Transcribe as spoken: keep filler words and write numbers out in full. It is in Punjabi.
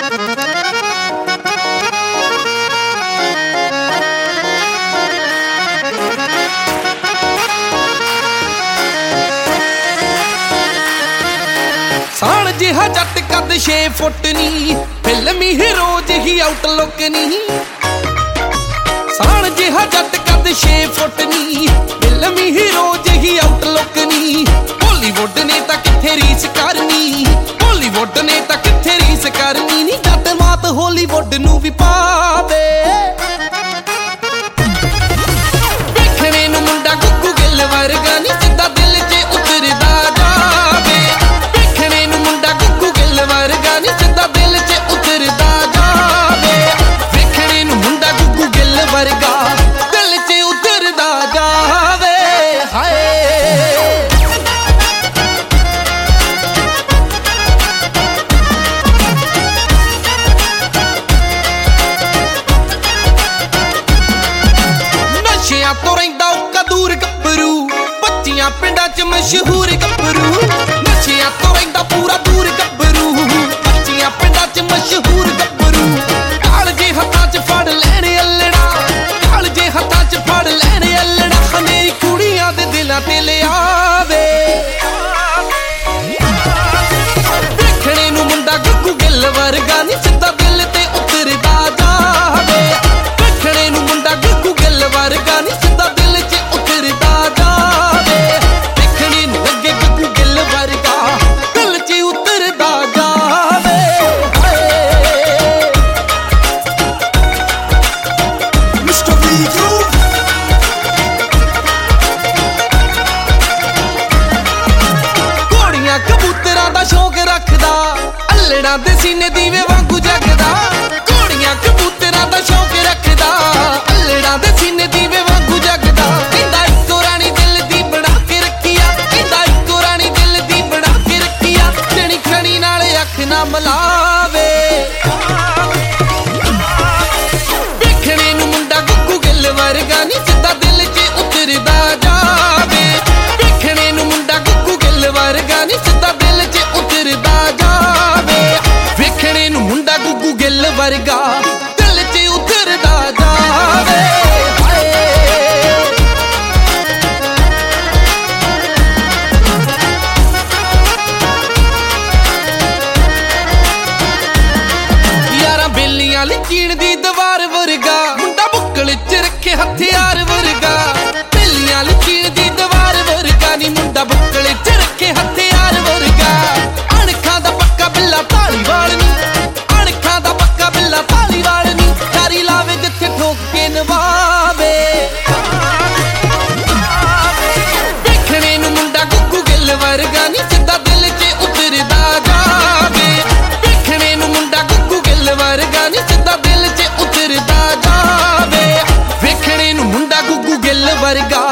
ਸਾਣ ਜਿਹਾ ਜੱਟ ਕੱਦ ਛੇ ਫੁੱਟ ਨੀ, ਫਿਲਮੀ ਹੀਰੋ ਜਿਹੀ ਆਊਟਲੁੱਕ ਨੀ। ਸਾਣ ਜਿਹਾ ਜੱਟ ਕੱਦ ਛੇ ਫੁੱਟ ਨੀ, ਫਿਲਮੀ ਹੀਰੋ ਜਿਹੀ ਆਊਟਲੁੱਕ ਨੀ। ਬਾਲੀਵੁੱਡ ਨੇ ਤਾਂ ਕਿੱਥੇ ਰੀਸ ਕਰਨੀ, ਬਾਲੀਵੁੱਡ ਨੇ ਤਾਂ ਕਿੱਥੇ ਰੀਸ ਕਰਨੀ ਨੀ। ਜੱਟ ਮਾਤ ਹਾਲੀਵੁੱਡ ਨੂੰ ਵੀ ਪਾਵੇ, ਵੇਖਣੇ ਨੂੰ ਮੁੰਡਾ ਗੁੱਗੂ ਗਿੱਲ ਵਰਗਾ ਨੀ, ਸਿੱਧਾ ਦਿਲ 'ਚ ਉਤਰਦਾ ਜਾਵੇ। ਵੇਖਣੇ ਨੂੰ ਮੁੰਡਾ ਗੁੱਗੂ ਗਿੱਲ ਵਰਗਾ ਨੀ, ਸਿੱਧਾ ਦਿਲ 'ਚ ਉਤਰਦਾ ਜਾਵੇ। ਵੇਖਣੇ ਨੂੰ ਮੁੰਡਾ ਗੁੱਗੂ ਗਿੱਲ ਵਰਗਾ ਦਿਲ 'ਚ ਉਤਰਦਾ ਜਾਵੇ। ਹਾਏ ਨਸ਼ਿਆਂ ਤੋਂ ਰਹਿੰਦਾ ਉੱਕਾ ਦੂਰ ਗੱਭਰੂ, ਪੱਚੀਆਂ ਪਿੰਡਾਂ 'ਚ ਮਸ਼ਹੂਰ ਗੱਭਰੂ। ਨਸ਼ਿਆਂ ਤੋਂ ਰਹਿੰਦਾ ਪੂਰਾ ਦੂਰ ਗੱਭਰੂ, ਪੱਚੀਆਂ ਪਿੰਡਾਂ 'ਚ ਮਸ਼ਹੂਰ ਗੱਭਰੂ। ਕਾਲ ਜੇ ਹੱਥਾਂ 'ਚ ਫੜ ਲੈਣ ਅੱਲੜਾ, ਕਾਲ ਜੇ ਹੱਥਾਂ 'ਚ ਫੜ ਲੈਣ ਅੱਲੜਾ। ਹਨੇਰੀ ਕੁੜੀਆਂ ਦੇ ਦਿਲਾਂ ਤੇ ਲਿਆਵੇ, ਵੇਖਣੇ ਨੂੰ ਮੁੰਡਾ ਗੁੱਗੂ ਗਿੱਲ ਵਰਗਾ ਨੀ, ਸਿੱਧਾ ਦਿਲ ਤੇ ਉਤਰਦਾ ਜਾਵੇ। ਵੇਖਣੇ ਨੂੰ ਮੁੰਡਾ ਗੁੱਗੂ ਗਿੱਲ ਵਰਗਾ ਨੀ, ਸਿੱਧਾ ਦਿਲ 'ਚ ਉਤਰਦਾ ਜਾਵੇ। ਵੇਖਣੇ ਨੂੰ ਲੱਗੇ ਗੁੱਗੂ ਗਿੱਲ ਵਰਗਾ ਦਿਲ 'ਚ ਉਤਰਦਾ ਜਾਵੇ। ਮਿਸਟਰ ਵੀਰੂ ਘੋੜੀਆਂ ਕਬੂਤਰਾਂ ਦਾ ਸ਼ੌਕ ਰੱਖਦਾ, ਅੱਲੜਾਂ ਦੇ ਸੀਨੇ ਦੀਵੇ ਵਾਂਗੂ ਜਗਦਾ। ਘੋੜੀਆਂ ਕਬੂਤਰਾਂ ਦਾ ਸ਼ੌਕ ਰੱਖਦਾ, ਅੱਲੜਾਂ ਦੇ ਸੀਨੇ ਦੀਵੇ ਵਾਂਗੂ ਜਗਦਾ। ਕਹਿੰਦਾ ਇੱਕੋ ਰਾਣੀ ਦਿਲ ਦੀ ਬਣਾ ਕੇ ਰੱਖੀਆ, ਕਹਿੰਦਾ ਇੱਕੋ ਰਾਣੀ ਦਿਲ ਦੀ ਬਣਾ ਕੇ ਰੱਖੀਆ। ਜਣੀ ਖਣੀ ਨਾਲ ਅੱਖ ਨਾ ਮਿਲਾਵੇ, ਵੇਖਣੇ ਨੂੰ ਮੁੰਡਾ ਗੁੱਗੂ ਗਿੱਲ ਵਰਗਾ ਨੀ, ਸਿੱਧਾ ਦਿਲ 'ਚ ਉਤਰਦਾ ਜਾਵੇ। ਵੇਖਣੇ ਨੂੰ ਮੁੰਡਾ ਗੁੱਗੂ ਗਿੱਲ ਵਰਗਾ ਨੀ, ਸਿੱਧਾ ਦਿਲ 'ਚ ਉਤਰਦਾ ਜਾਵੇ। ਵੇਖਣੇ ਨੂੰ ਮੁੰਡਾ ਗੁੱਗੂ ਗਿੱਲ ਵਰਗਾ ਦਿਲ 'ਚ ਉਤਰਦਾ ਜਾਵੇ। ਹਾਏ ਯਾਰਾਂ ਬੇਲੀਆਂ ਲਕੀਣ ਦੀ ਦੀਵਾਰ ਵਰਗਾ, ਮੁੰਡਾ ਬੁੱਕਲ 'ਚ ਰੱਖੇ ਹਥਿਆਰ ਵਰਗਾ। ਬੇਲੀਆਂ ਲਕੀਣ ਦੀ ਦੀਵਾਰ ਵਰਗਾ ਨੀ, ਮੁੰਡਾ ਬੁੱਕਲ 'ਚ ਰੱਖੇ ਹਥਿਆਰ ਵਰਗਾ। ਅਣਖਾਂ ਦਾ ਪੱਕਾ ਬਿੱਲਾ ਧਾਲੀਵਾਲ ਨੀ, ਅਣਖਾਂ ਦਾ ਪੱਕਾ ਬਿੱਲਾ ਧਾਲੀਵਾਲ ਨੀ। ਯਾਰੀ ਲਾਵੇ ਜਿੱਥੇ ਠੋਕ ਕੇ ਨਵਾਵੇ, ਵੇਖਣੇ ਨੂੰ ਮੁੰਡਾ ਗੁੱਗੂ ਗਿੱਲ ਵਰਗਾ ਨੀ, ਸਿੱਧਾ ਦਿਲ 'ਚ ਉਤਰਦਾ ਜਾਵੇ। ਵੇਖਣੇ ਨੂੰ ਮੁੰਡਾ ਗੁੱਗੂ ਗਿੱਲ ਵਰਗਾ ਨੀ, ਸਿੱਧਾ ਦਿਲ 'ਚ ਉਤਰਦਾ ਜਾਵੇ। ਵੇਖਣੇ ਨੂੰ ਮੁੰਡਾ ਗੁੱਗੂ ਗਿੱਲ ਵਰਗਾ